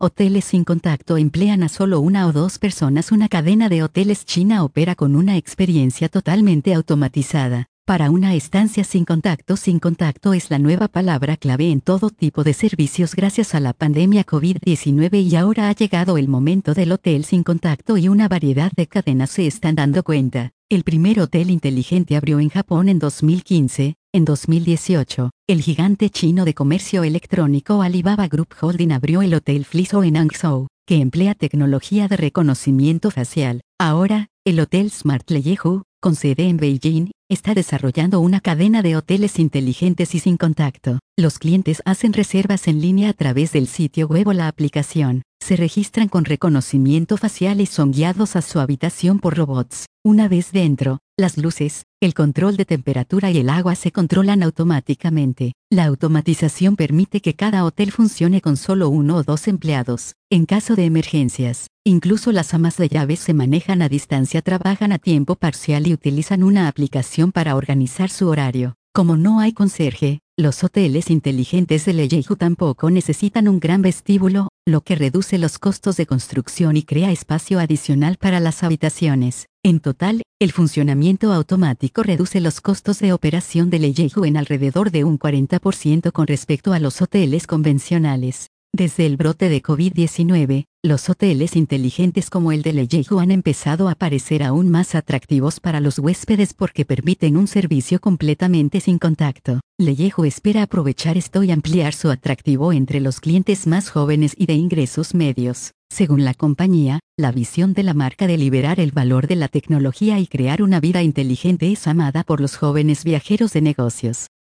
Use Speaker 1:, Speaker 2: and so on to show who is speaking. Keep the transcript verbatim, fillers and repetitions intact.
Speaker 1: Hoteles sin contacto emplean a solo una o dos personas. Una cadena de hoteles china opera con una experiencia totalmente automatizada. Para una estancia sin contacto, sin contacto es la nueva palabra clave en todo tipo de servicios gracias a la pandemia COVID diecinueve, y ahora ha llegado el momento del hotel sin contacto y una variedad de cadenas se están dando cuenta. El primer hotel inteligente abrió en Japón en dos mil quince. En dos mil dieciocho, el gigante chino de comercio electrónico Alibaba Group Holding abrió el Hotel Fliso en Hangzhou, que emplea tecnología de reconocimiento facial. Ahora, el Hotel Smart Lejeju, con sede en Beijing, está desarrollando una cadena de hoteles inteligentes y sin contacto. Los clientes hacen reservas en línea a través del sitio web o la aplicación, se registran con reconocimiento facial y son guiados a su habitación por robots. Una vez dentro, las luces, el control de temperatura y el agua se controlan automáticamente. La automatización permite que cada hotel funcione con solo uno o dos empleados. En caso de emergencias, incluso las amas de llaves se manejan a distancia, trabajan a tiempo parcial y utilizan una aplicación para organizar su horario. Como no hay conserje, los hoteles inteligentes de Lejeju tampoco necesitan un gran vestíbulo, lo que reduce los costos de construcción y crea espacio adicional para las habitaciones. En total, el funcionamiento automático reduce los costos de operación de Lejeju en alrededor de un cuarenta por ciento con respecto a los hoteles convencionales. Desde el brote de COVID diecinueve, los hoteles inteligentes como el de Lejeju han empezado a parecer aún más atractivos para los huéspedes porque permiten un servicio completamente sin contacto. Lejeju espera aprovechar esto y ampliar su atractivo entre los clientes más jóvenes y de ingresos medios. Según la compañía, la visión de la marca de liberar el valor de la tecnología y crear una vida inteligente es amada por los jóvenes viajeros de negocios.